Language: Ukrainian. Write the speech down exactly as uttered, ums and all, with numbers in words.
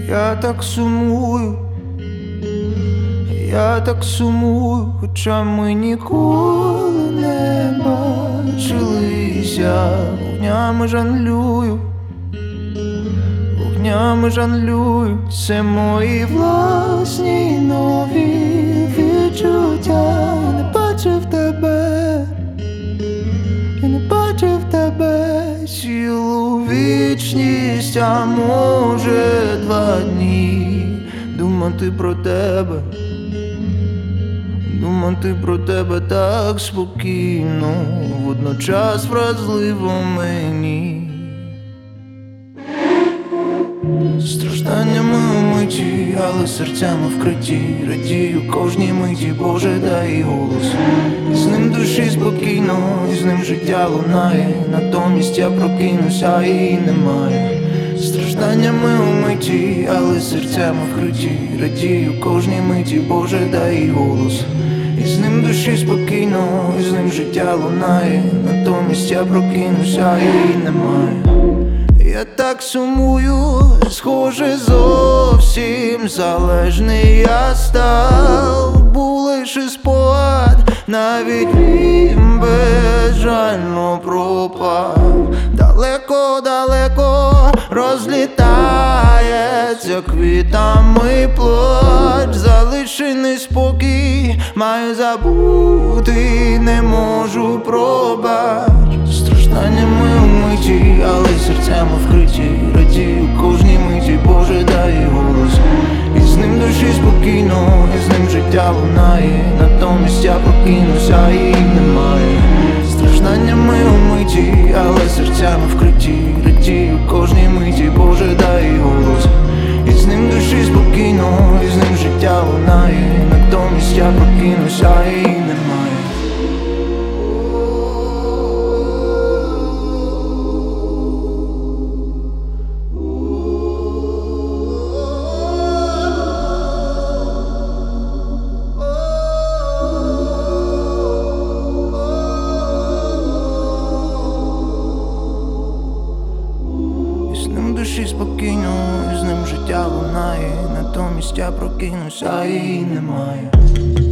Я так сумую, я так сумую, хоча ми ніколи не бачилися. Вогнями жонглюю, вогнями жонглюю. Це мої власні нові відчуття. Я не бачив тебе, я не бачив тебе цілу вічність, а може два дні. Думати про тебе, думати про тебе так спокійно, водночас вразливо мені. Стражданнями умиті, але серцями вкриті. Радію кожній миті, Боже, дай голос. І з ним душі спокійно, і з ним життя лунає. Натомість я прокинуся, а її немає. Стражданнями умиті, але серцями вкриті. Радію кожній миті, Боже, дай голос. І з ним душі спокійно, і з ним життя лунає. Натомість я прокинуся, а її немає. Я так сумую, схоже, зовсім залежний я став. Був лише спогад, навіть він безжально пропав. Далеко-далеко розлітається квітами плач. Залишений спокій маю забути, не можу пробач. Стражданнями умиті, але серцями вкриті. Радію кожній миті, Боже, дай голос. І з ним душі спокійно, і з ним життя лунає. Натомість я прокинуся, а її немає. Стражданнями умиті, але серцями вкриті. Радію кожній миті, Боже, дай голос. І з ним душі спокійно, і з ним життя лунає. Натомість я прокинуся, а її немає. З ним душі спокійно, і з ним життя лунає. Натомість я прокинуся, а її немає.